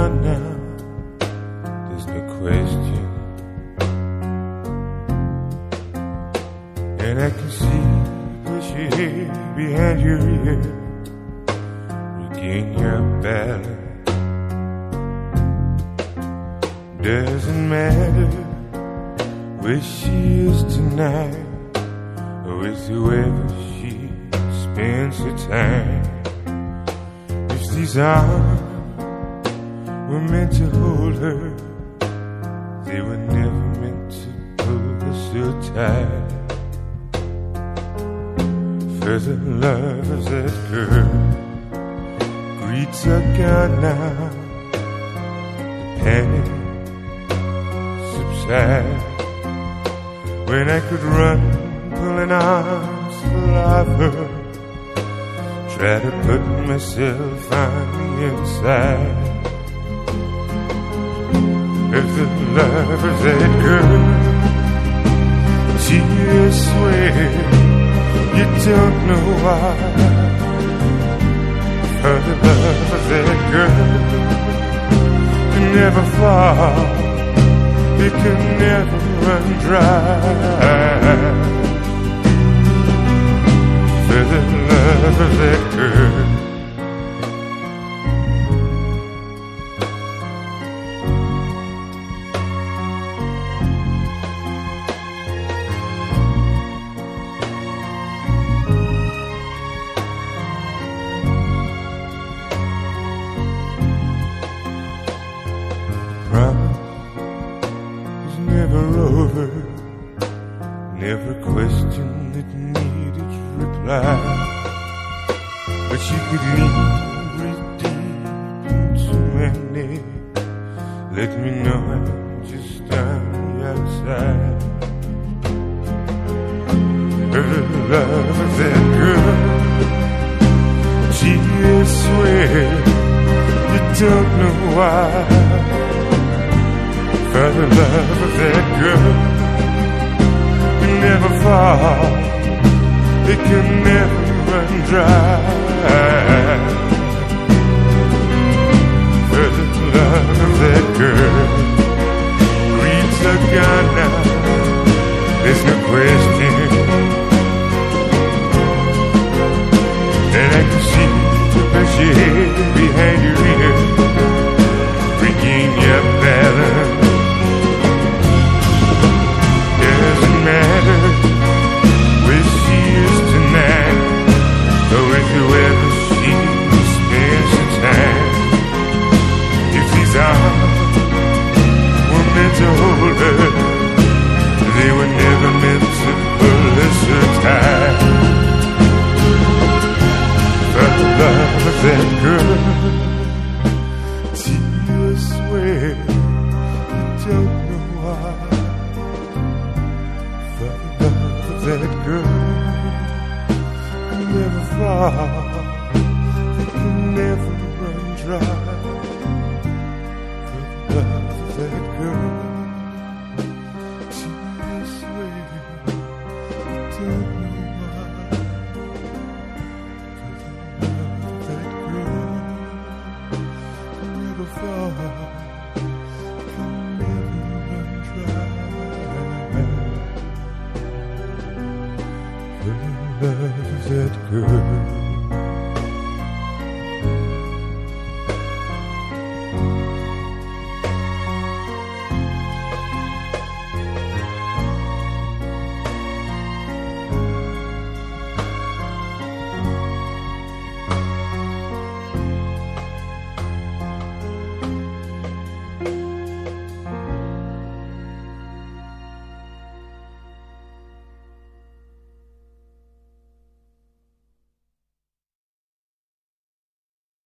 gone now, there's no question. And I can see her shade behind your ear. Regain your balance. Doesn't matter where she is tonight, or with whoever she spends her time. If these arms were meant to hold her, they were never meant to pull her so tight. For the lovers that girl greets are gone now, the panic subsides. When I could run, pulling arms full of her, try to put myself on the inside. If the lovers that girl, tears swear you don't know why. For the lovers that girl can never fall, it can never run dry. For the lovers that girl. Never over, never question that needed reply. But she could lean right deep into my neck, let me know I'm just on the outside. Her love of that girl, she swear you don't know why. For the love of that girl can never fall, it can never run dry. For the love of that girl, greeds are gone now, there's no question. And I can see her shade behind your ear, regain your balance. Whoever she spends her time, if these arms were meant to hold her, they were never meant to pull her so tight. For the love of that girl, tears swear you don't know why. For the love of that girl, never fall, it can never run dry. For the love of that girl, tears swear you don't know why. For the love of that girl, never fall.